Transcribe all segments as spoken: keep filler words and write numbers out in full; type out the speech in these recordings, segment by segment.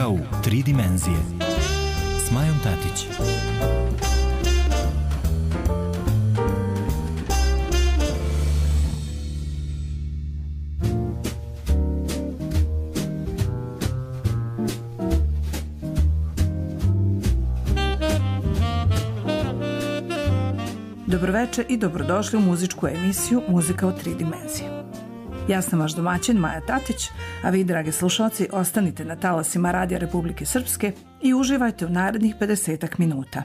Muzika u tri dimenzije s Majom Tatić. Dobroveče i dobrodošli u muzičku emisiju Muzika u tri dimenzije. Ja sam vaš domaćin Maja Tatić, a vi, dragi slušalci, ostanite na talasima Radija Republike Srpske i uživajte u narednih pedesetak minuta.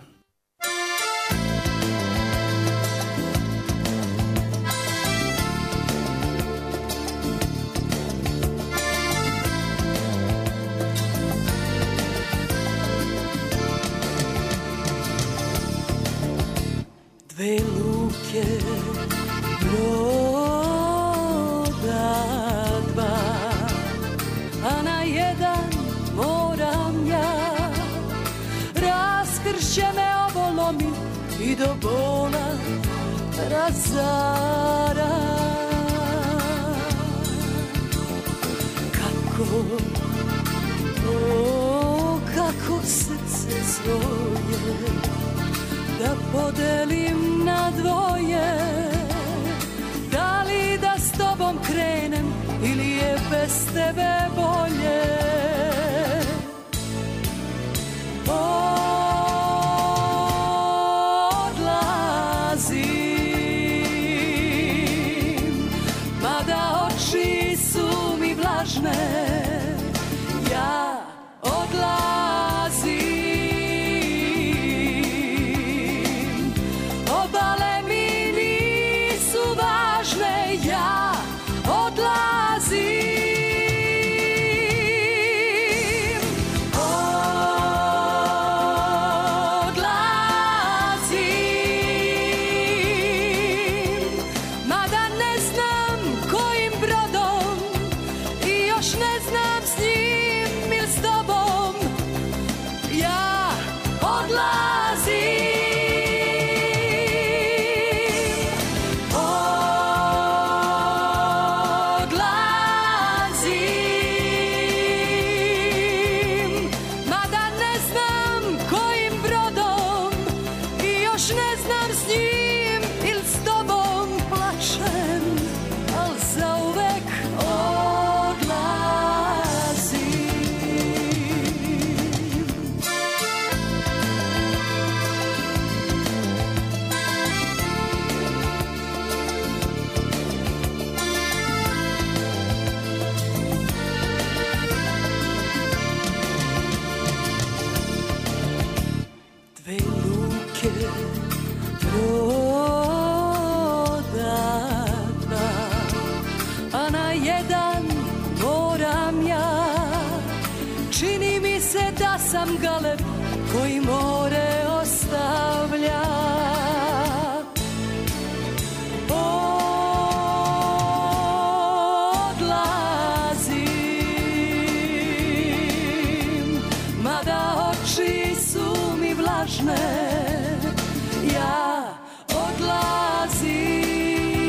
Dve luke broda dva, a na jedan moram ja. Raskršće me ovo lomi i do bola razara. Kako, o, kako srce svoje da podelim na dvoje, da li da s tobom krenem ili je bez tebe bolje. Odlazim, mada oči su mi vlažne, ja odlazim. Ja odlazim, odlazim, mada ne znam kojim brodom i još ne znam s njim ili s tobom. Ja odlazim. Sam galeb koji more ostavlja. Odlazim, mada oči su mi vlažne, ja odlazim.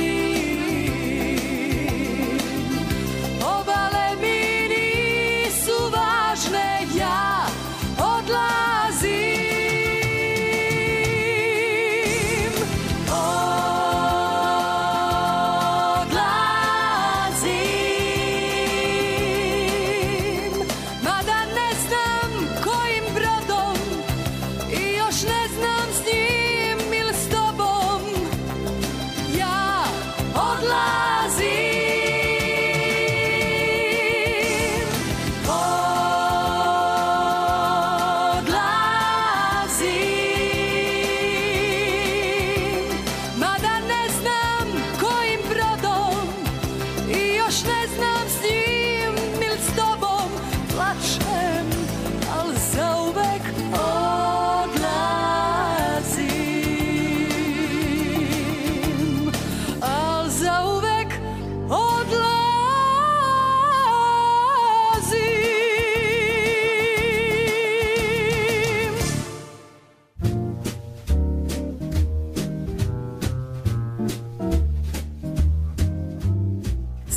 Obale mi nisu važne, ja odlazim.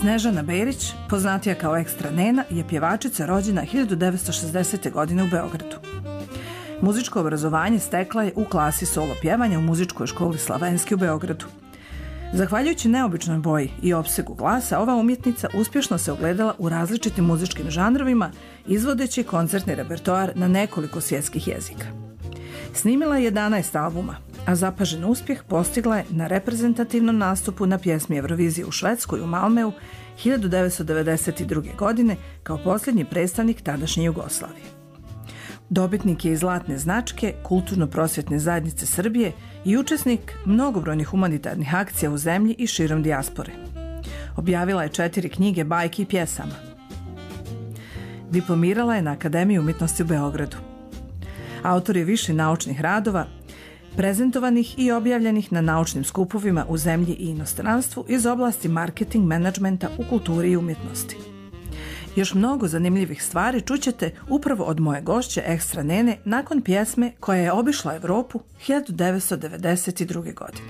Snežana Berić, poznatija kao Ekstra Nena, je pjevačica rođena hiljadu devetsto šezdesete. godine u Beogradu. Muzičko obrazovanje stekla je u klasi solo pjevanja u muzičkoj školi Slavenski u Beogradu. Zahvaljujući neobičnoj boji i opsegu glasa, ova umjetnica uspješno se ogledala u različitim muzičkim žanrovima, izvodeći koncertni repertoar na nekoliko svjetskih jezika. Snimila je jedanaest albuma, a zapažen uspjeh postigla je na reprezentativnom nastupu na pjesmi Eurovizije u Švedskoj u Malmeu hiljadu devetsto devedeset druge. godine kao posljednji predstavnik tadašnje Jugoslavije. Dobitnik je i zlatne značke Kulturno-prosvjetne zajednice Srbije i učesnik mnogobrojnih humanitarnih akcija u zemlji i širom dijaspore. Objavila je četiri knjige bajki i pjesama. Diplomirala je na Akademiji umjetnosti u Beogradu. Autor je više naučnih radova, prezentovanih i objavljenih na naučnim skupovima u zemlji i inostranstvu iz oblasti marketing menadžmenta u kulturi i umjetnosti. Još mnogo zanimljivih stvari čućete upravo od moje gošće Ekstra Nene nakon pjesme koja je obišla Evropu hiljadu devetsto devedeset druge. godine.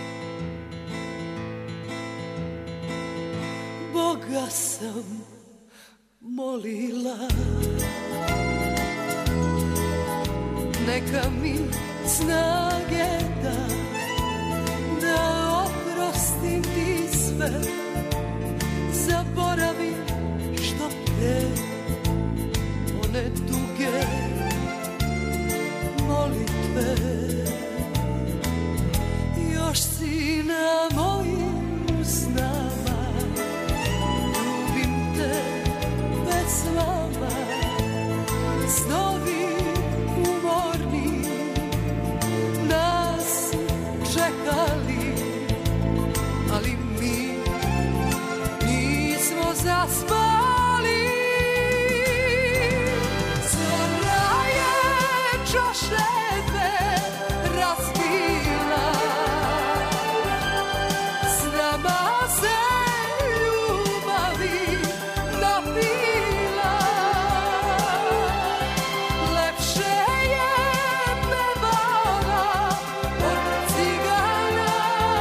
Boga sam molila, neka mi snage da, da oprostim ti sve, zaboravim što pre one duge molitve. Još si na mojim snama, ljubim te pesmama, snovi umorni nas čekali, ali mi nismo zaspali. Zora je čošete razbila, s nama se ljubavi napila. Lepše je pevala od cigana.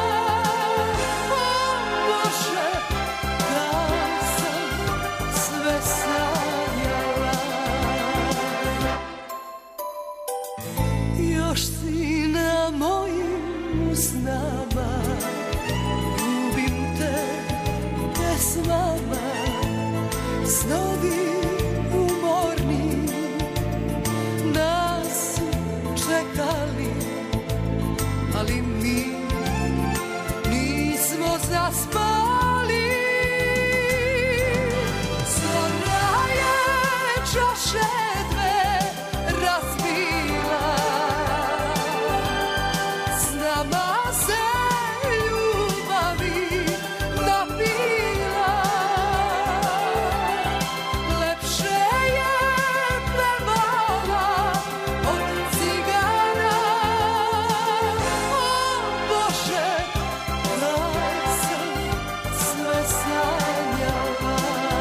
O Bože, da sam sve sanjala. Još si na mojim snama, ljubim te pesmama, snovi umorni nas čekali, ali mi nismo zaspali. Zora je čoše dve razbila, s nama se ljubavi napila. Lepše je pevala od cigana. O Bože, da sam sve sanjala.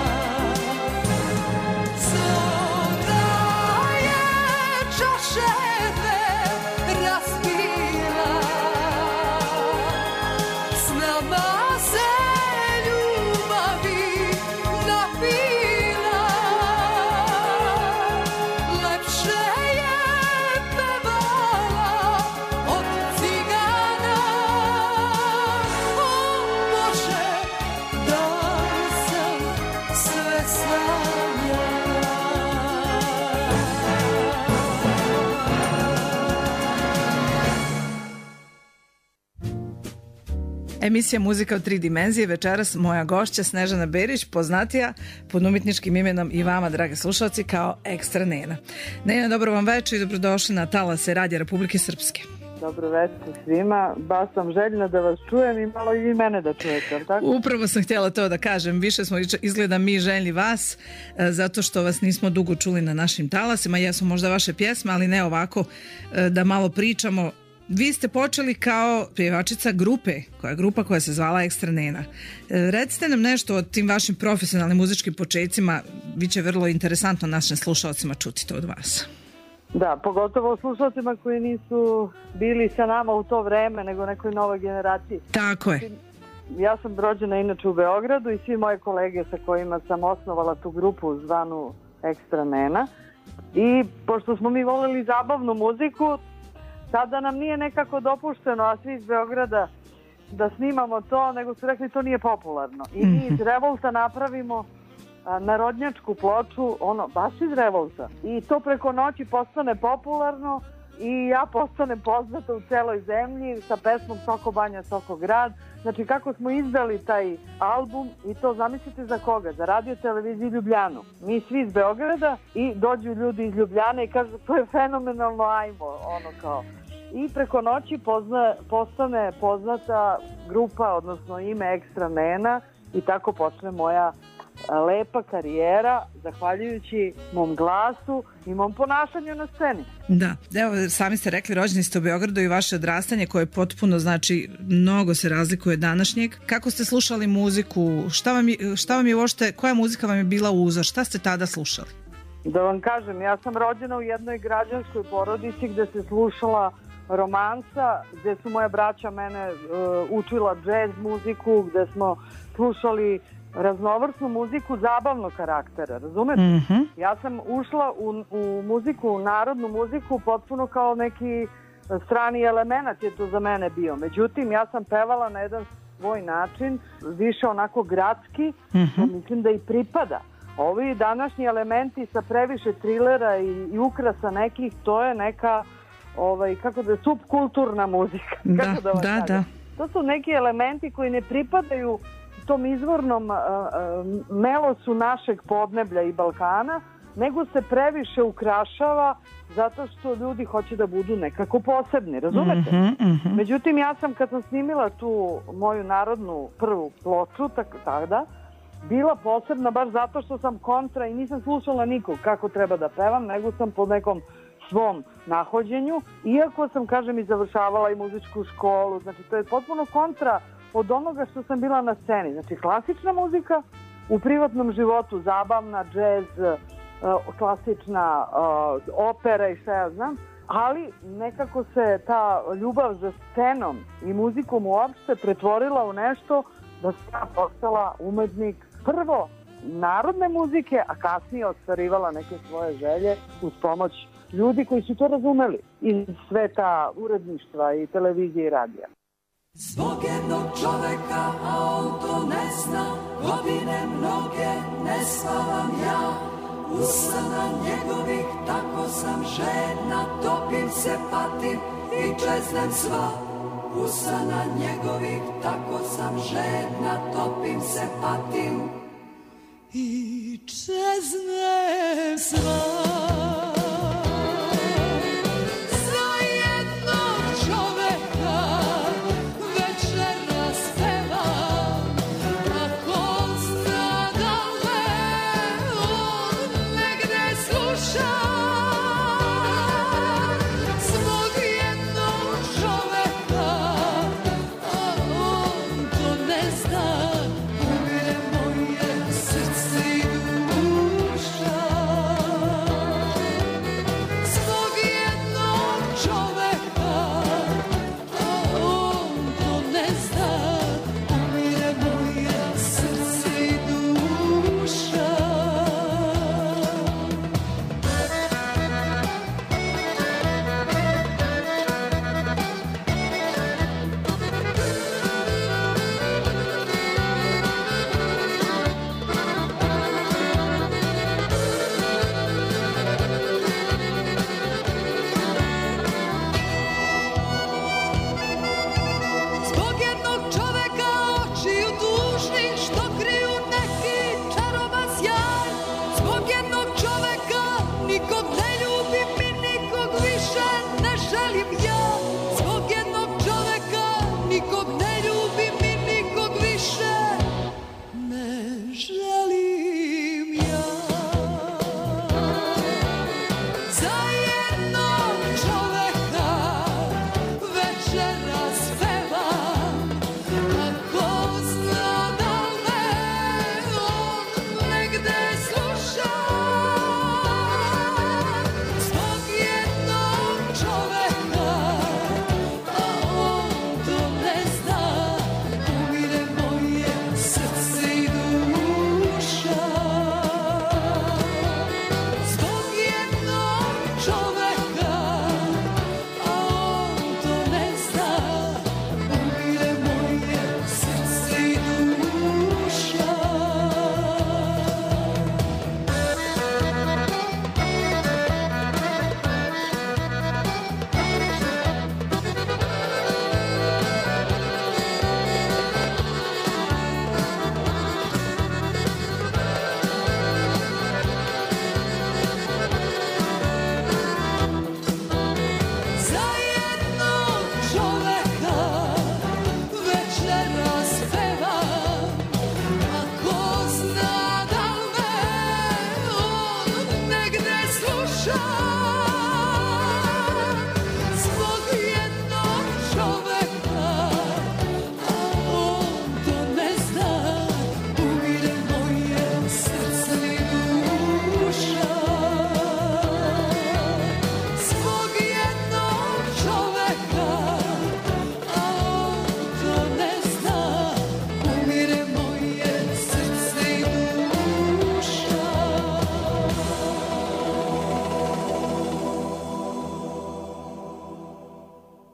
Zora je čoše dve razbila, s nama se ljubavi napila. Lepše je pevala od cigana. O Bože, da sam sve sanjala. Emisija Muzika u tri dimenzije, večeras moja gošća Snežana Berić, poznatija pod umjetničkim imenom i vama, drage slušalci, kao Ekstra Nena. Nena, dobro vam večer i dobrodošli na talase Radija Republike Srpske. Dobro večer svima, baš sam željna da vas čujem i malo i vi mene da čujete, ali tako? Upravo sam htjela to da kažem, više smo izgleda mi željni vas, e, zato što vas nismo dugo čuli na našim talasima, jesu možda vaše pjesme, ali ne ovako e, da malo pričamo. Vi ste počeli kao pjevačica grupe, koja je grupa koja se zvala Ekstra Nena. E, recite nam nešto o tim vašim profesionalnim muzičkim počecima, bit će vrlo interesantno našim slušalcima čuti to od vas. Da, pogotovo slušalcima koji nisu bili sa nama u to vreme, nego nekoj novoj generaciji. Tako je. ja sam rođena inače u Beogradu i svi moje kolege sa kojima sam osnovala tu grupu zvanu Ekstra Nena. I pošto smo mi voleli zabavnu muziku, sada nam nije nekako dopušteno, a svi iz Beograda, da snimamo to, nego su rekli to nije popularno. I mi iz Revolta napravimo a, narodnjačku ploču, ono, baš iz Revolta. I to preko noći postane popularno i ja postanem poznata u celoj zemlji sa pesmom Soko Banja, Soko Grad. Znači kako smo izdali taj album i to zamislite za koga? Za radio televiziju Ljubljanu. Mi svi iz Beograda i dođu ljudi iz Ljubljane i kažu to je fenomenalno, ajmo, ono kao. I preko noći pozna, postane poznata grupa, odnosno ime Ekstra Nena i tako počne moja lepa karijera, zahvaljujući mom glasu i mom ponašanju na sceni. Da, evo sami ste rekli, rođeni ste u Beogradu i vaše odrastanje koje je potpuno, znači, mnogo se razlikuje od današnjeg. Kako ste slušali muziku? Šta vam je, šta vam je uopšte, koja muzika vam je bila uzor? Šta ste tada slušali? Da vam kažem, ja sam rođena u jednoj građanskoj porodici gde se slušala romansa, gde su moja braća mene uh, učila džez muziku, gde smo slušali raznovrsnu muziku zabavnog karaktera, razumete? Mm-hmm. Ja sam ušla u, u muziku, u narodnu muziku potpuno kao neki strani element je to za mene bio. Međutim, ja sam pevala na jedan svoj način, više onako gradski, mm-hmm. mislim da i pripada. Ovi današnji elementi sa previše trilera i, i ukrasa nekih, to je neka ovaj, kako da je, subkulturna muzika. Da, kako da, da, da. To su neki elementi koji ne pripadaju tom izvornom uh, uh, melosu našeg podneblja i Balkana, nego se previše ukrašava zato što ljudi hoće da budu nekako posebni, razumete? Mm-hmm, mm-hmm. Međutim, ja sam kad sam snimila tu moju narodnu prvu ploču, tak, tada, bila posebna baš zato što sam kontra i nisam slušala nikog kako treba da pevam, nego sam po nekom svom nahođenju, iako sam, kažem, i završavala i muzičku školu, znači to je potpuno kontra od onoga što sam bila na sceni. Znači klasična muzika, u privatnom životu zabavna, džez, klasična opera i šta ja znam, ali nekako se ta ljubav za scenom i muzikom uopšte pretvorila u nešto da sam ja postala umetnik prvo narodne muzike, a kasnije ostvarivala neke svoje želje uz pomoć ljudi koji su to razumeli iz sveta uredništva i televizije i radija. Zbog jednog čoveka, a on to ne zna, godine mnoge ne spavam ja. Usana njegovih, tako sam žedna, topim se, patim i čeznem sva. Usana njegovih, tako sam žedna, topim se, patim i čeznem sva.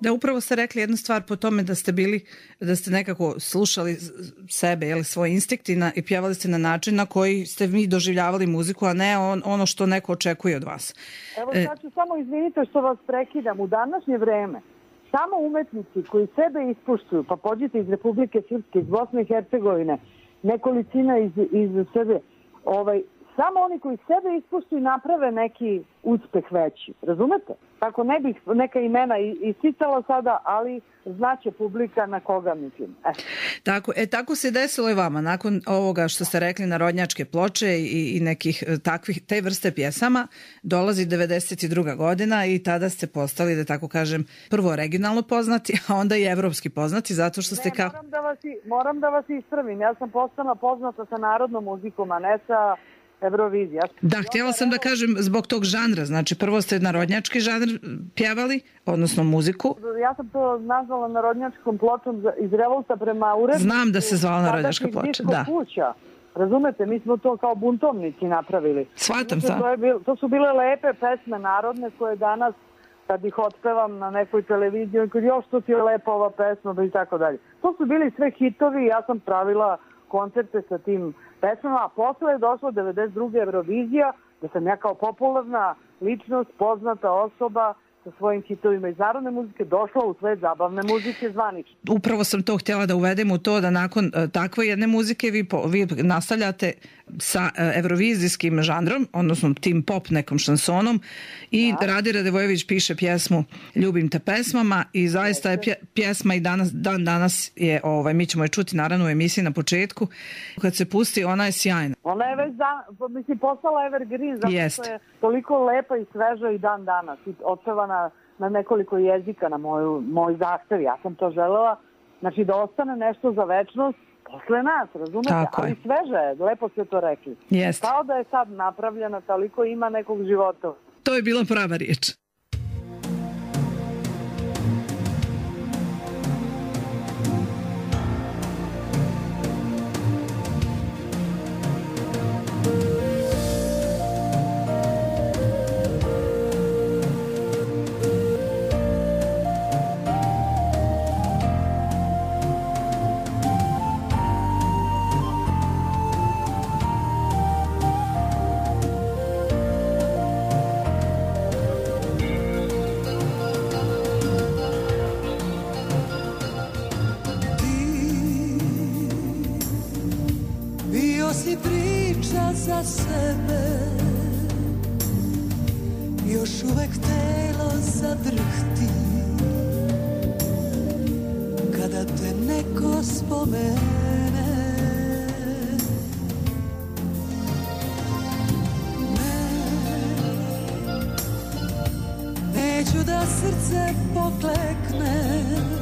Da, upravo ste rekli jednu stvar po tome da ste bili, da ste nekako slušali sebe, jeli, svoje instinkti na, i pjevali ste na način na koji ste vi doživljavali muziku, a ne on, ono što neko očekuje od vas. Evo, znači, samo izvinite što vas prekidam. U današnje vreme samo umetnici koji sebe ispuštuju, pa pođite iz Republike Srpske, iz Bosne i Hercegovine, nekolicina iz, iz sebe, ovaj, samo oni koji sebe ispuštuju naprave neki uspeh veći. Razumete? Tako ne bih neka imena isticala sada, ali znaće publika na koga mislim. E. Tako, e, tako se desilo i vama. Nakon ovoga što ste rekli narodnjačke ploče i, i nekih takvih, te vrste pjesama, dolazi devedeset druga godina i tada ste postali, da tako kažem, prvo regionalno poznati, a onda i evropski poznati, zato što ste ne, kao... Moram da vas, moram da vas ispravim. Ja sam postala poznata sa narodnom muzikom, a ne sa Eurovizija. Da, htjela sam da kažem zbog tog žanra. Znači, prvo ste narodnjački žanr pjevali, odnosno muziku. Ja sam to nazvala narodnjačkom pločom iz Revolta prema uredniku. Znam da se zvala narodnjačka ploča, da. Kuća. Razumete, mi smo to kao buntovnici napravili. Shvatam, znači, to, je bil, to su bile lepe pesme narodne koje danas, kad ih otpevam na nekoj televiziji, kad još to ti je lepa ova pesma i tako dalje. To su bili sve hitovi i ja sam pravila koncerte sa tim pesmama, a posle je došla devedeset druga Eurovizija, da sam ja kao popularna ličnost, poznata osoba sa svojim hitovima iz narodne muzike došla u svet zabavne muzike zvanično. Upravo sam to htjela da uvedem u to da nakon uh, takve jedne muzike vi, po, vi nastavljate sa uh, evrovizijskim žanrom, odnosno tim pop nekom šansonom i da. Radi Radevojević piše pjesmu Ljubim te pesmama i zaista je pje, pjesma i danas, dan danas je, ovaj, mi ćemo je čuti naravno u emisiji na početku, kad se pusti ona je sjajna. Ona je već dan, mislim, postala evergreen, zato Jest. što je toliko lepa i sveža i dan danas i otpevana na nekoliko jezika na moju, moj zahtev. Ja sam to želela, znači da ostane nešto za večnost posle nas, razumete? Tako ali je. Sveže je, lepo ste to rekli. Jest. Kao da je sad napravljeno, toliko ima nekog života. To je bila prava riječ. Za sebe još uvek telo zadrhti kada te neko spomene. Ne, neću da srce poklekne,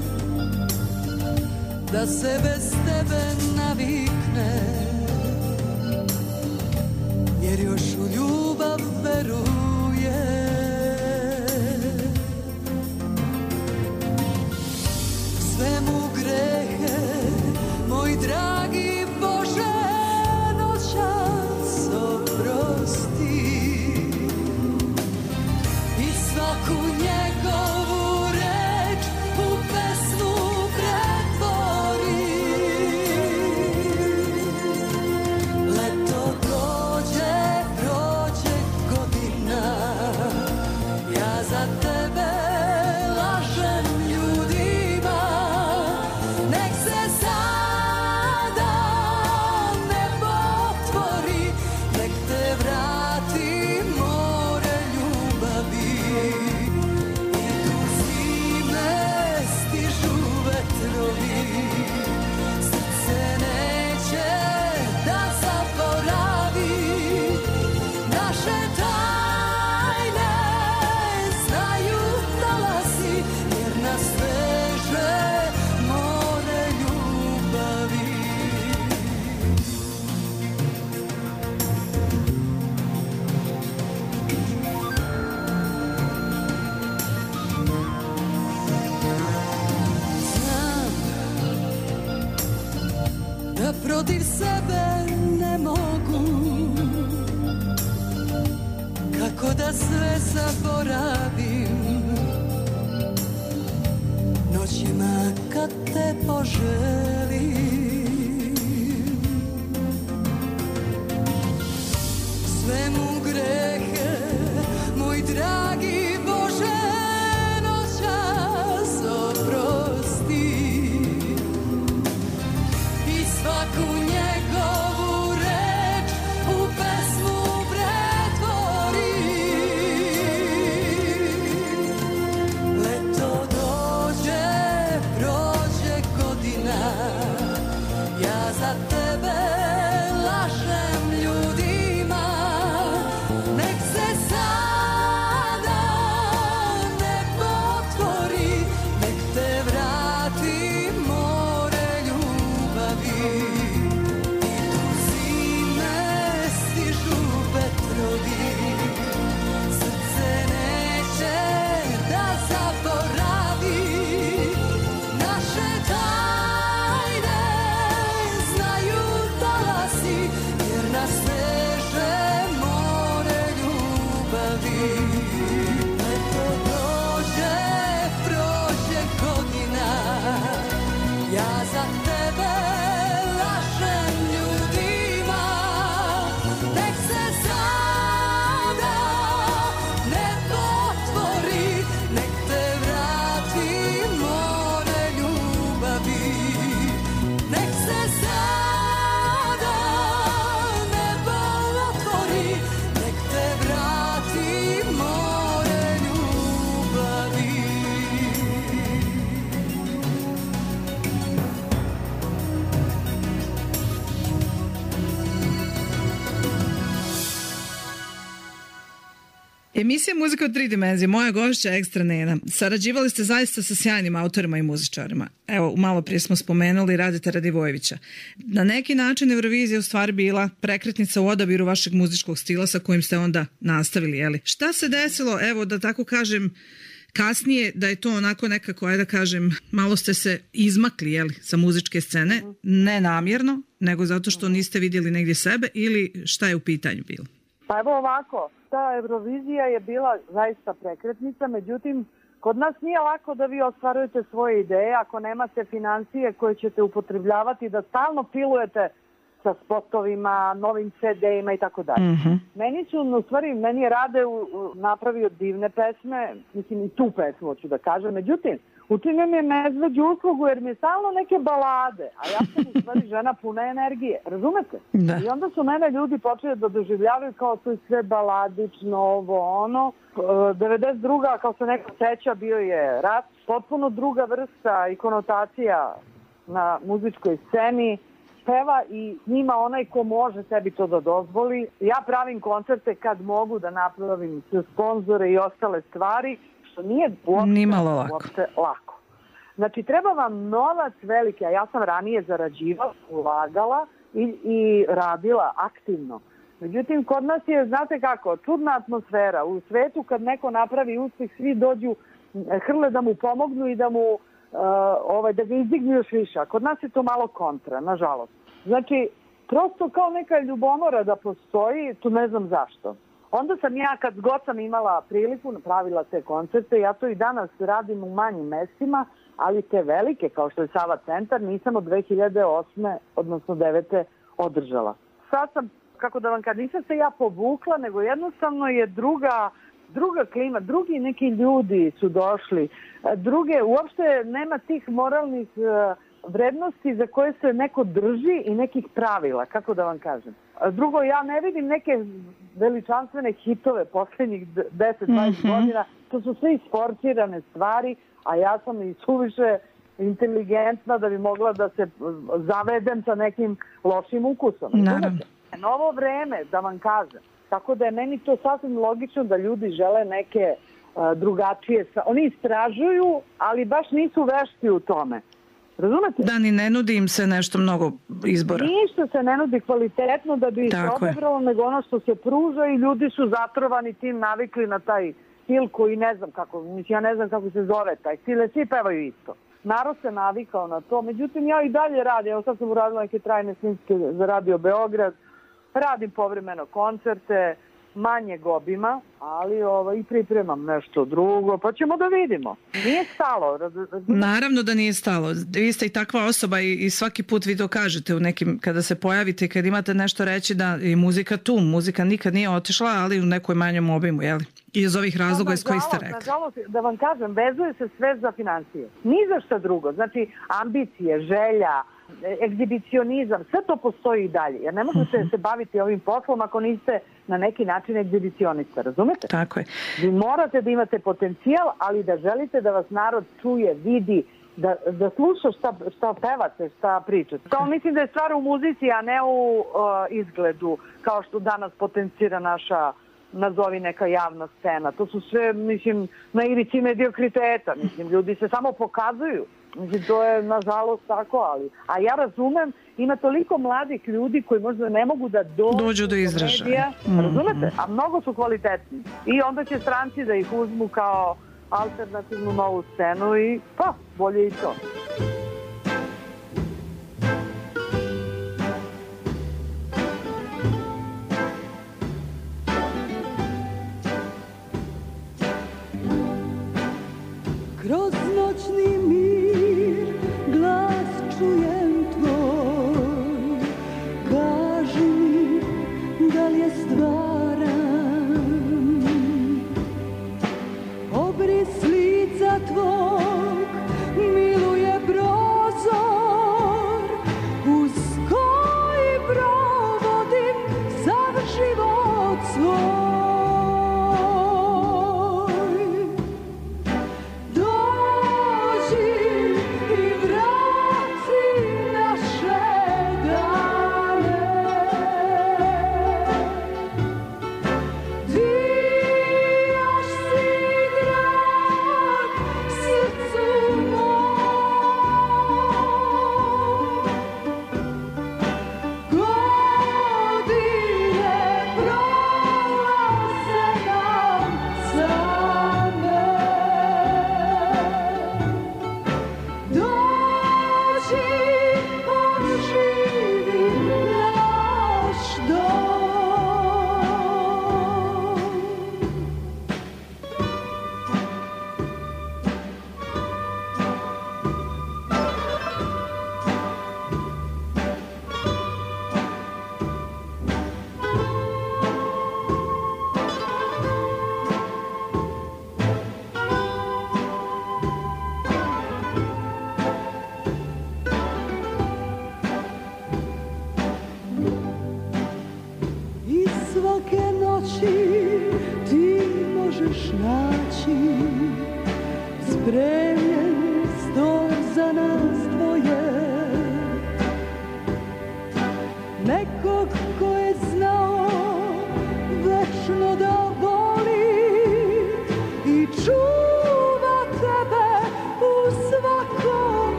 da se bez tebe navikne, jer još u ljubav veruje. Sve mu grehe, moj dragi Bože, noćas oprosti i svaku njegovu reč u pesmu pretvori. Leto prođe, prođe godina, ja za tebe lažem ljudima. Nek se sada nebo otvori, nek te vrati more ljubavi. Idu zime, stižu vetrovi, srce neće da zaboravi. Naše tajne znaju talasi, jer nas veže more ljubavi. Znam da protiv sebe ne mogu, kako da sve zaboravim, noćima kad te poželim, sve mu grehe, moj dragi Bože, noćas oprosti i svaku njegovu reč u pesmu pretvori. Leto dođe, prođe godina, ja za tebe lažem ljudima, nek se sada nebo otvori, nek te vrati more ljubavi. I tu zime stižu vetrovi, srce neće da zaboravi naše tajne, znaju talasi, jer nas veže more ljubavi. Leto dođe, prođe godina, ja za tebe lažem ljudima, nek se sada nebo otvori, nek te vrati more ljubavi. Nek se sada nebo otvori, nek te vrati more ljubavi. Emisija Muzika u tri dimenzije, moja gošća Ekstra Nena. Sarađivali ste zaista sa sjajnim autorima i muzičarima. Evo, malo prije smo spomenuli Radeta Radivojevića. Na neki način Eurovizija u stvari bila prekretnica u odabiru vašeg muzičkog stila sa kojim ste onda nastavili, jeli? Šta se desilo, evo da tako kažem, kasnije da je to onako nekako, ajde da kažem, malo ste se izmakli, jeli, sa muzičke scene, ne namjerno, nego zato što niste vidjeli negdje sebe ili šta je u pitanju bilo? Pa evo ovako, ta Eurovizija je bila zaista prekretnica, međutim, kod nas nije lako da vi ostvarujete svoje ideje ako nemate financije koje ćete upotrebljavati, da stalno pilujete sa spotovima, novim ce de-ima i tako dalje. Meni su, u stvari, meni je Rade u, u, napravio divne pesme, mislim i tu pesmu hoću da kažem, međutim, učinio mi je medveđu uslugu jer mi je stalno neke balade, a ja sam u stvari žena puna energije, razumete? Da. I onda su mene ljudi počeli da doživljavaju kao to je sve baladično, ovo, ono. devedeset druga kao se neko seća, bio je rat, potpuno druga vrsta i konotacija na muzičkoj sceni, peva i njima onaj ko može sebi to da dozvoli. Ja pravim koncerte kad mogu da napravim sponzore i ostale stvari, što nije uopšte, Nimalo lako. uopšte lako. Znači, treba vam novac veliki, a ja sam ranije zarađivala, ulagala i, i radila aktivno. Međutim, kod nas je, znate kako, čudna atmosfera. U svetu kad neko napravi uspeh, svi dođu, hrle da mu pomognu i da mu uh, ovaj, da ga izdignu još više. A kod nas je to malo kontra, nažalost. Znači, prosto kao neka ljubomora da postoji, tu ne znam zašto. Onda sam ja, kad god sam imala priliku, napravila te koncerte, ja to i danas radim u manjim mestima, ali te velike, kao što je Sava centar, nisam od dve hiljade osme, odnosno devete održala. Sad sam, kako da vam kažem, nisam se ja povukla, nego jednostavno je druga, druga klima, drugi neki ljudi su došli, druge, uopšte nema tih moralnih vrednosti za koje se neko drži i nekih pravila, kako da vam kažem. Drugo, ja ne vidim neke veličanstvene hitove poslednjih deset dvadeset mm-hmm. godina, to su sve isforcirane stvari, a ja sam i suviše inteligentna da bi mogla da se zavedem sa nekim lošim ukusom. Naravno. Novo vreme, da vam kažem. Tako da je meni to sasvim logično da ljudi žele neke uh, drugačije... Oni istražuju, ali baš nisu vešti u tome. Razumete? Da, ni ne nudi im se nešto mnogo izbora. Ništa se ne nudi kvalitetno da bi se odebralo, nego ono što se pruža i ljudi su zatrovani tim, navikli na taj stil koji ne znam kako, mislim, ja ne znam kako se zove taj stil, svi pevaju isto. Narod se navikao na to, međutim ja i dalje radim, evo sad sam uradila neke trajne snimke za Radio Beograd, radim povremeno koncerte, manjeg obima, ali ovaj, i pripremam nešto drugo, pa ćemo da vidimo. Nije stalo. Raz, raz... Naravno da nije stalo. Vi ste i takva osoba i, i svaki put vi to kažete u nekim, kada se pojavite i kad imate nešto reći da i muzika tu, muzika nikad nije otišla, ali u nekoj manjem obimu, jeli? I iz ovih razloga iz kojih ste rekli. Nažalost, da vam kažem, vezuje se sve za financije. Ni za šta drugo. Znači, ambicije, želja, egzibicionizam, sve to postoji i dalje. Jer ne možete uh-huh. se baviti ovim poslom ako niste na neki način egzibicionista, razumete? Tako je. Vi morate da imate potencijal, ali da želite da vas narod čuje, vidi, da, da sluša šta, šta pevate, šta pričate. To mislim da je stvar u muzici, a ne u uh, izgledu, kao što danas potencira naša nazovi neka javna scena. To su sve, mislim, na ivici mediokriteta. Mislim, ljudi se samo pokazuju. Mislim, to je nažalost tako, ali... A ja razumem, ima toliko mladih ljudi koji možda ne mogu da dođu, dođu do izražaja. Mm-hmm. Razumete? A mnogo su kvalitetni. I onda će stranci da ih uzmu kao alternativnu novu scenu i pa, bolje i to. Kroz noćni mir glas čujem tvoj, kaži mi da li je stvaran, obris lica tvog miluje prozor, uz koji provodim sav život svoj.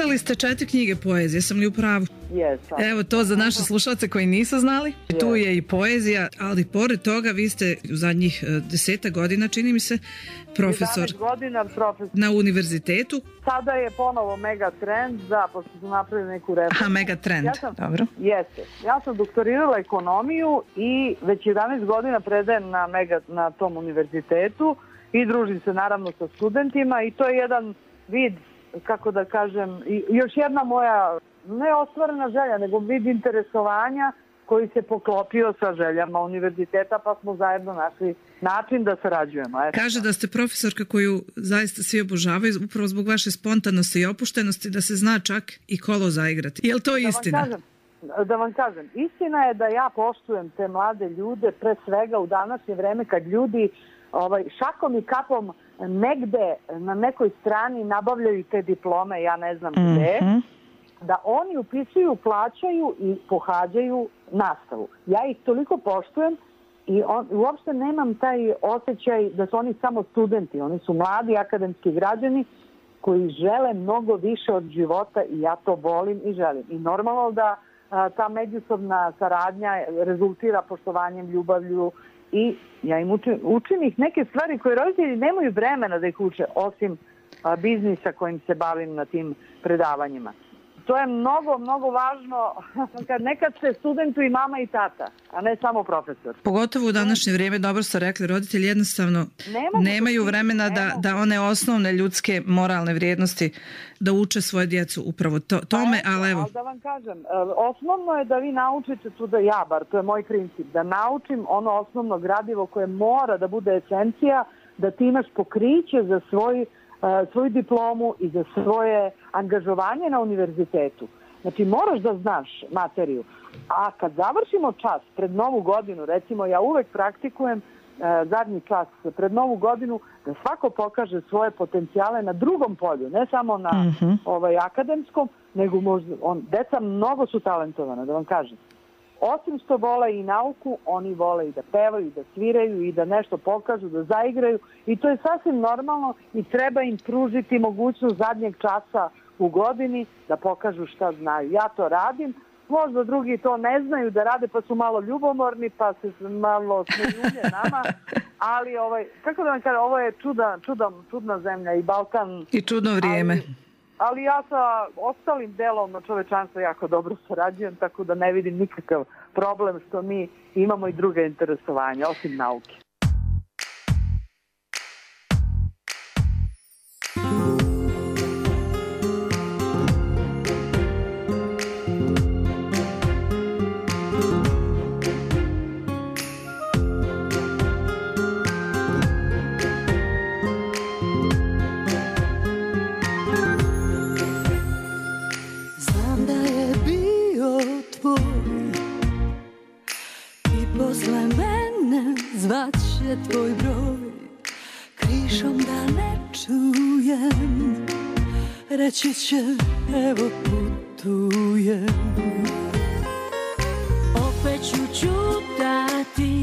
Napisali ste četiri knjige poezije, sam li u pravu? Jesam. Evo to za naše slušalce koji nisu znali. Tu je i poezija, ali pored toga vi ste u zadnjih deseta godina, čini mi se, profesor godina profesor na univerzitetu. Sada je ponovo mega trend, da, pošto su napravili neku reformu. Aha, mega trend, ja sam, dobro. Jeste. Ja sam doktorirala ekonomiju i već jedanaest godina predajem na, mega, na tom univerzitetu i družim se naravno sa studentima i to je jedan vid, kako da kažem, i još jedna moja ne ostvarena želja, nego vid interesovanja koji se poklopio sa željama univerziteta, pa smo zajedno našli način da sarađujemo. Eto. Kaže da ste profesorka koju zaista svi obožavaju upravo zbog vaše spontanosti i opuštenosti, da se zna čak i kolo zaigrati. Je li to istina? Da vam kažem, da vam kažem, istina je da ja poštujem te mlade ljude, pre svega u današnje vreme kad ljudi ovaj, šakom i kapom negde na nekoj strani nabavljaju te diplome, ja ne znam gde, mm-hmm. da oni upisuju, plaćaju i pohađaju nastavu. Ja ih toliko poštujem i on, uopšte nemam taj osjećaj da su oni samo studenti. Oni su mladi akademski građani koji žele mnogo više od života i ja to volim i želim. I normalno da a, ta međusobna saradnja rezultira poštovanjem, ljubavlju i ja im učim, učim ih neke stvari koje roditelji nemaju vremena da ih uče, osim a, biznisa kojim se bavim na tim predavanjima. To je mnogo, mnogo važno kad nekad ste studentu i mama i tata, a ne samo profesor. Pogotovo u današnje vrijeme, dobro ste rekli, roditelji jednostavno Nema nemaju vremena da, da one osnovne ljudske moralne vrijednosti da uče svoje djecu upravo to, tome, ali evo. Ali da vam kažem, osnovno je da vi naučite tu da ja, bar to je moj princip, da naučim ono osnovno gradivo koje mora da bude esencija, da ti imaš pokriće za svoj svoju diplomu i za svoje angažovanje na univerzitetu. Znači, moraš da znaš materiju. A kad završimo čas pred Novu godinu, recimo, ja uvek praktikujem e, zadnji čas pred Novu godinu da svako pokaže svoje potencijale na drugom polju, ne samo na mm-hmm. ovaj, akademskom, nego možda, on, deca mnogo su talentovana, da vam kažem. Osim što vole i nauku, oni vole i da pevaju, i da sviraju, i da nešto pokažu, da zaigraju. I to je sasvim normalno i treba im pružiti mogućnost zadnjeg časa u godini da pokažu šta znaju. Ja to radim, možda drugi to ne znaju da rade pa su malo ljubomorni pa se malo smejulje nama, ali ovaj, kako da vam kažem, ovo je čuda, čuda, čudna zemlja i Balkan. I čudno vrijeme. Ali, ali ja sa ostalim delom čovečanstva jako dobro sarađujem, tako da ne vidim nikakav problem što mi imamo i druge interesovanja, osim nauke. Zvaće tvoj broj, krišom da ne čujem, reći će evo putujem. Opet ću čutati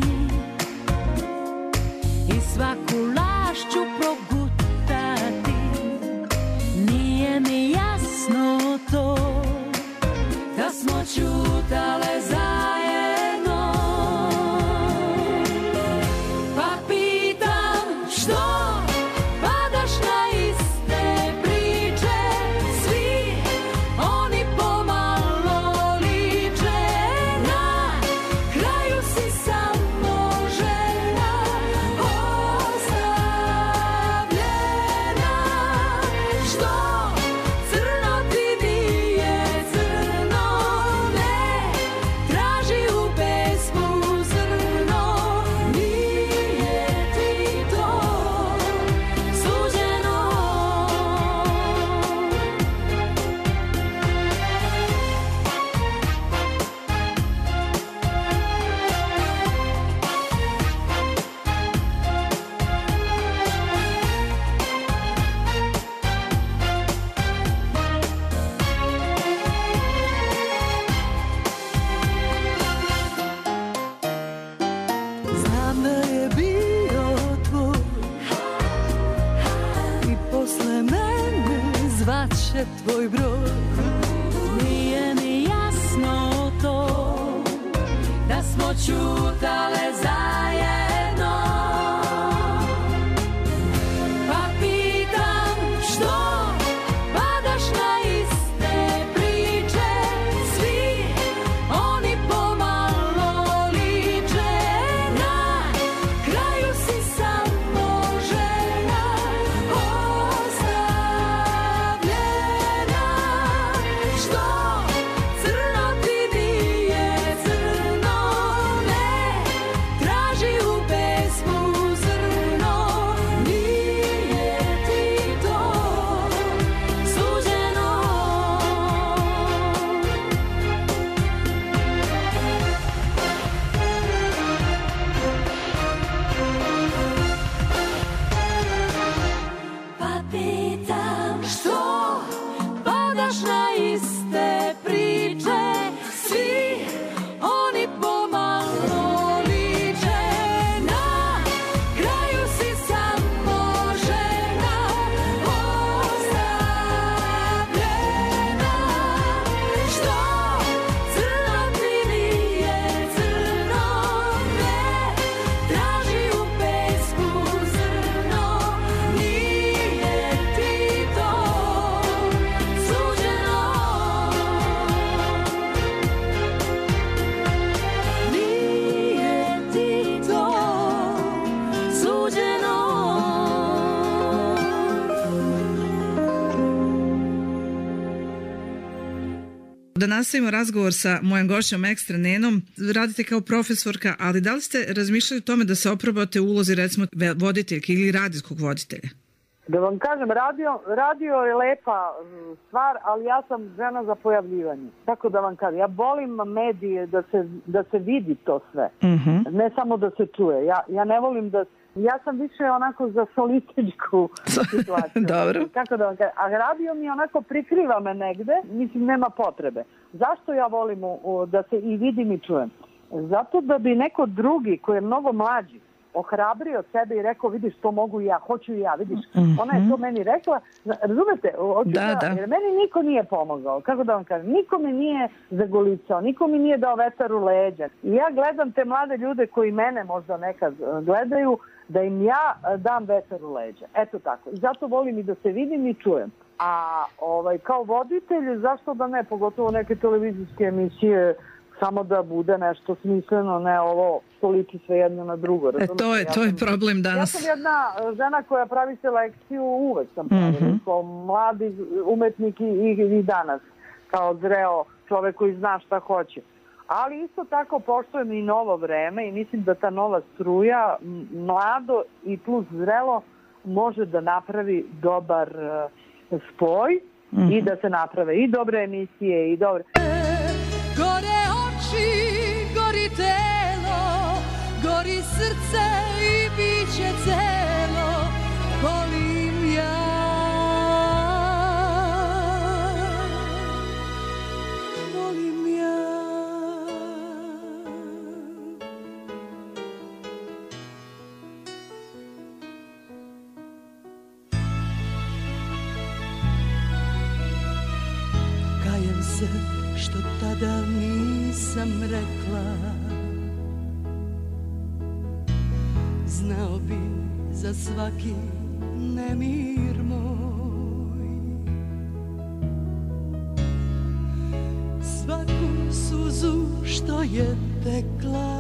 i svaku laž ću progutati. Nije mi jasno to da smo čutale zajedno. se tvoj broj. Nije mi jasno to da smo čutale zajedno. Pa pitam što padaš na iste priče, svi oni pomalo liče, na kraju si samo žena ostavljena. Što crno ti nije crno, ne traži u pesmu zrno, nije ti to suđeno. Pa pitam što padaš na iste priče, svi oni pomalo liče, na kraju si samo žena ostavljena. Što crno ti nije crno, ne traži u pesmu zrno, nije ti to suđeno. Nije ti to suđeno. Da nastavimo razgovor sa mojom gošćom Ekstra Nenom. Radite kao profesorka, ali da li ste razmišljali o tome da se oprobate u ulozi recimo ve- voditeljke ili radijskog voditelja? Da vam kažem, radio, radio je lepa mm, stvar, ali ja sam žena za pojavljivanje. Tako da vam kažem, ja volim medije da se, da se vidi to sve. Ne samo da se čuje. Ja, ja ne volim da... Ja sam više onako za soliteljsku situaciju. Dobro. Kako da vam kažem? A radio mi onako prikriva me negde, mislim nema potrebe. Zašto ja volim u- u- da se i vidim i čujem? Zato da bi neko drugi koji je mnogo mlađi ohrabrio sebe i rekao, vidiš, to mogu i ja, hoću i ja, vidiš. Ona je to meni rekla, zna- razumete, hoću Da, da- da. jer meni niko nije pomogao, kako da vam kažem, niko mi nije zagolicao, niko mi nije dao vetar u leđa. I ja gledam te mlade ljude koji mene možda nekad e, gledaju, da im ja e, dam vetar u leđa. Eto tako. I zato volim i da se vidim i čujem. A ovaj, kao voditelj, zašto da ne, pogotovo neke televizijske emisije, samo da bude nešto smisleno, ne ovo što liči sve jedno na drugo. E, to razumete? je, Ja to je sam- problem Ja danas. sam jedna e, žena koja pravi selekciju, uvek sam pravila, kao mladi umetnik i, i, i danas, kao zreo čovek koji zna šta hoće. Ali isto tako poštujem i novo vreme i mislim da ta nova struja, m, mlado i plus zrelo, može da napravi dobar e, spoj i da se naprave i dobre emisije i dobre... Gore oči, gori telo, gori srce i biće celo, volim ja. Volim ja. Kajem se što tada nisam rekla, znao bi za svaki nemir moj, svaku suzu što je tekla,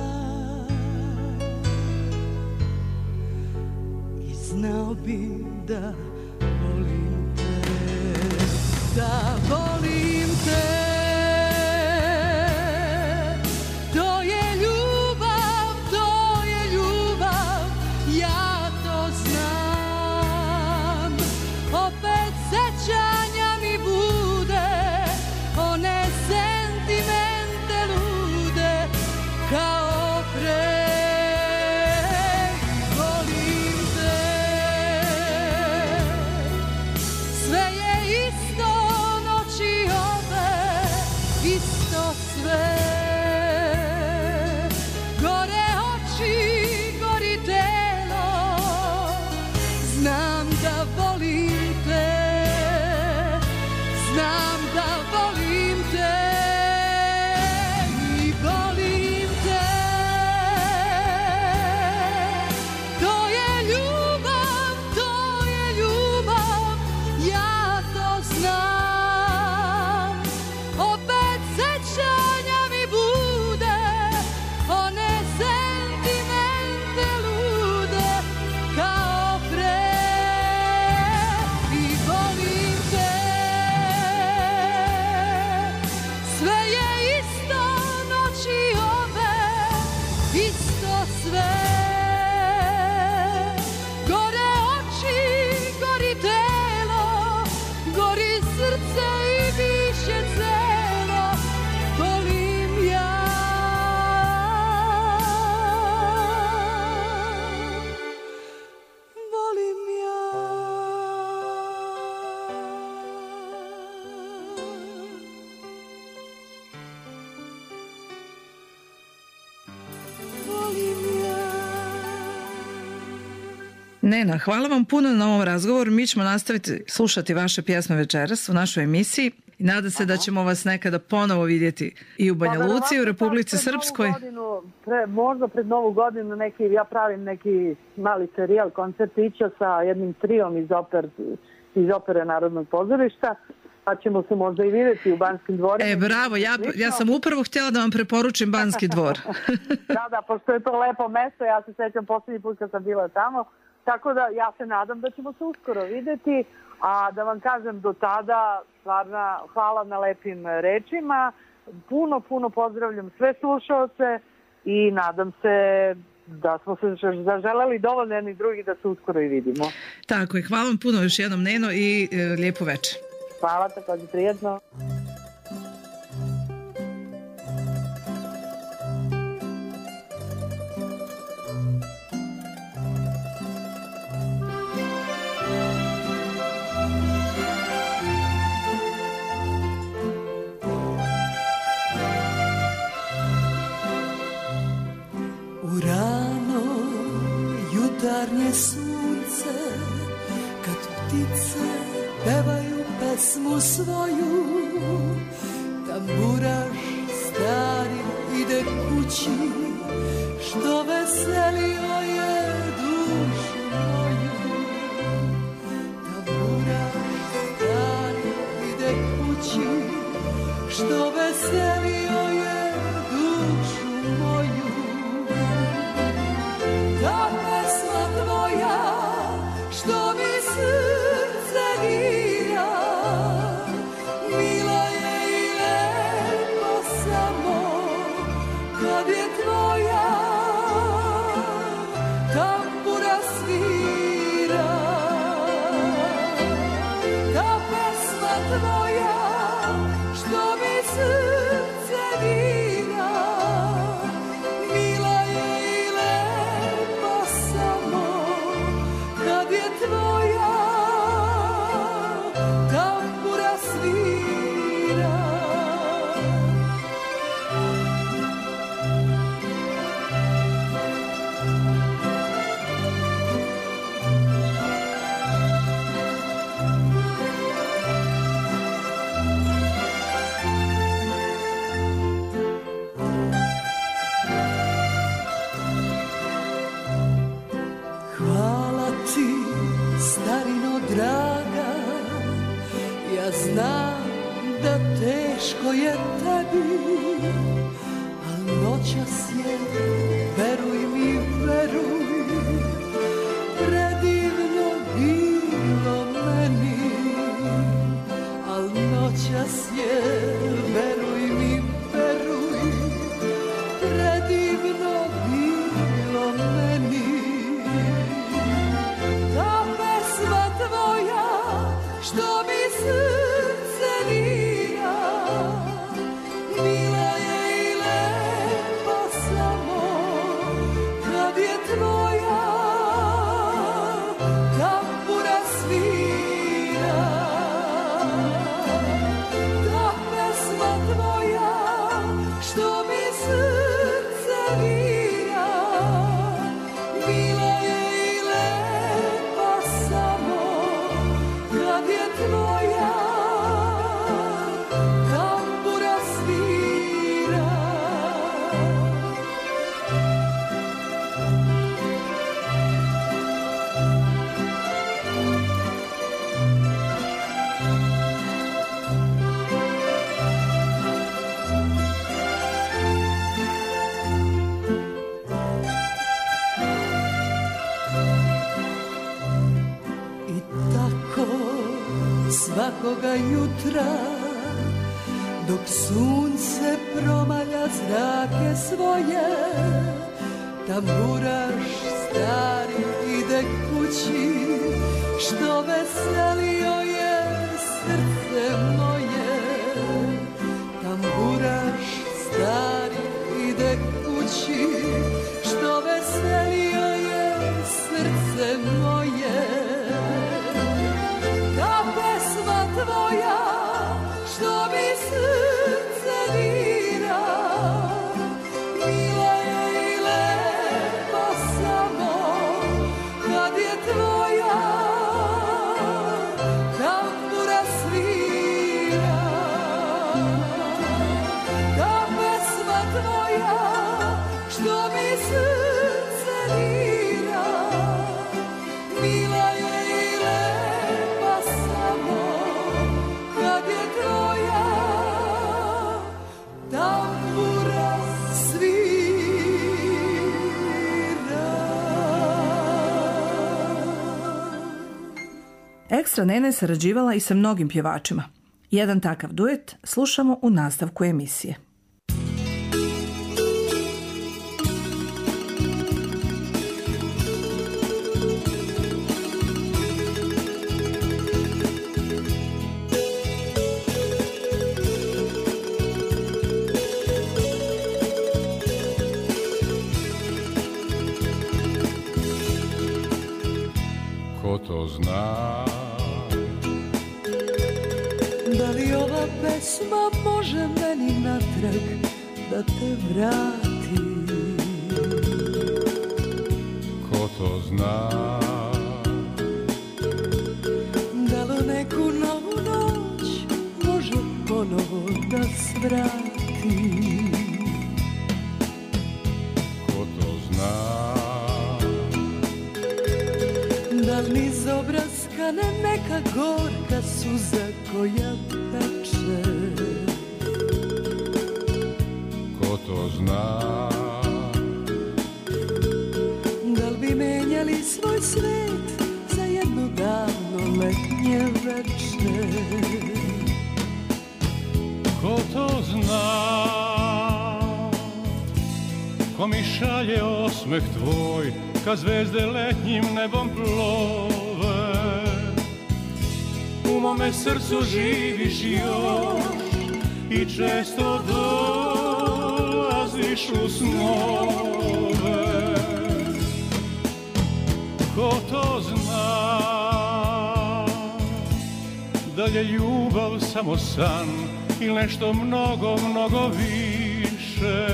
i znao bi da volim te, da volim te. To je ljubav, to je ljubav, ja to znam. Opet sećanja mi bude, one sentimente lude, kao pre. Volim te, sve je isto, noći Nena, hvala vam puno na ovom razgovoru. Mi ćemo nastaviti slušati vaše pjesme večeras u našoj emisiji i nada se Aha. da ćemo vas nekada ponovo vidjeti i u Banja Luci, i u Republici Srpskoj. Godinu, pre, možda pred novu godinu neki, ja pravim neki mali serijal, koncert ića sa jednim trijom iz, oper, iz opere Narodnog pozorišta, pa ćemo se možda i vidjeti u Banskim dvorima. E, bravo, ja, ja sam upravo htjela da vam preporučim Banski dvor. Da, da, pošto je to lepo mesto, ja se sjećam posljednji put kad sam bila tamo, tako da ja se nadam da ćemo se uskoro vidjeti, a da vam kažem do tada, stvarno, hvala na lepim rečima, puno, puno pozdravljam sve slušaoce i nadam se da smo se zaželeli dovoljno jedni drugi da se uskoro i vidimo. Tako je, hvala vam puno još jednom, Neno, i e, lijepu večer. Hvala, također prijetno. U rano jutarnje sunce, kad ptice pevaju pesmu svoju, tamburaš stari ide kući, što veselio je dušu moju. Tamburaš stari ide kući, što veselio je dušu moju. Ta pesma tvoja, što mi srce dira, mila je i lepo samo kad je tvoja tambura svira. Ta pesma tvoja, što mi srce dira, mila je i lepo samo kad je tvoja tambura svira. Hvala ti, starino draga, ja znam da teško je tebi, al noćas je, veruj mi, veruj, predivno bilo meni, al noćas je, veruj mi, veruj, predivno bilo meni. Ta pesma tvoja, što mi srce dira, mila je i lepa samo kad je tvoja tambura svira. Ta pesma tvoja, što mi srce dira, mila je i lepa samo kad je tvoja tambura svira. I tako svakoga jutra, dok sunce promalja zrake svoje, tamburaš stari ide kući, što veselio je srce moje. Tamburaš stari ide kući, što veselio je srce moje. Ta pesma tvoja, što mi srce dira, mila je i lepa samo kad je tvoja Ekstra Nena je sarađivala i sa mnogim pjevačima. Jedan takav duet slušamo u nastavku emisije. Ko to zna? Da li ova pesma može meni natrag da te vrati? Ko to zna? Da li neku novu noć može ponovo da svrati? Ko to zna? Da li niz obraskane neka gorka suza koja peče? Ko to zna? Da li bi menjali svoj svet za jedno davno letnje veče? Ko to zna? Ko mi šalje osmeh tvoj kad zvezde letnjim nebom plove? U mome srcu živiš još i često dolaziš u snove. Ko to zna? Da je ljubav samo san ili nešto mnogo, mnogo više?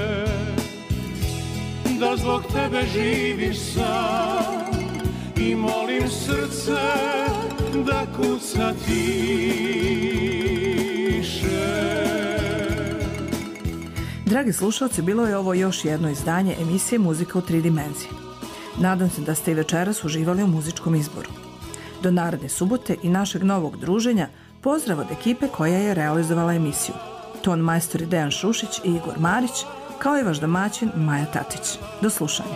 Da zbog tebe živiš sam i molim srce da kuca tiše. Dragi slušalci, bilo je ovo još jedno izdanje emisije Muzika u tri dimenzije. Nadam se da ste i večeras uživali u muzičkom izboru. Do naredne subote i našeg novog druženja pozdrav od ekipe koja je realizovala emisiju. Ton majstori Dejan Šušić i Igor Marić, kao i vaš domaćin Maja Tatić. Do slušanja.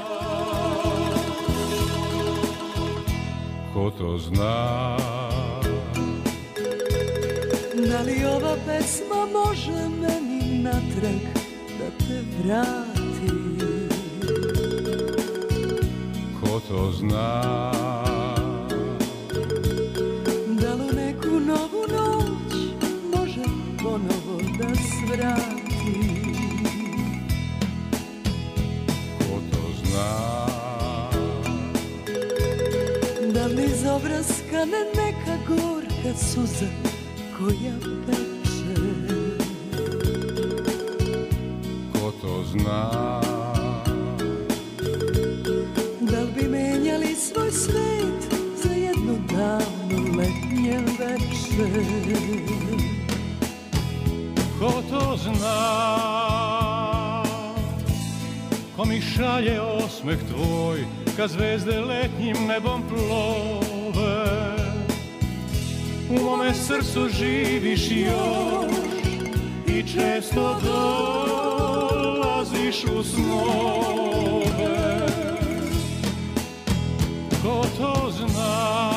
Ko to zna? Da li ova pesma može meni natrag da te vrati? Ko to zna? Da li neku novu noć može ponovo da svrati? Ko to zna? Da li iz obraskane neka gorka suza koja peče? Ko to zna? Da li bi menjali svoj svet za jedno davno letnje veče? Ko to zna? Ko mi šalje osmeh tvoj kad zvezde letnjim nebom plove? U mome srcu živiš još i često dolaziš u snove. Ko to zna?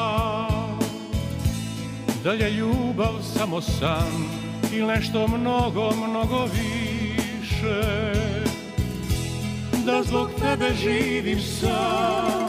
Da je ljubav samo san ili nešto mnogo, mnogo više? Da zbog tebe živim sam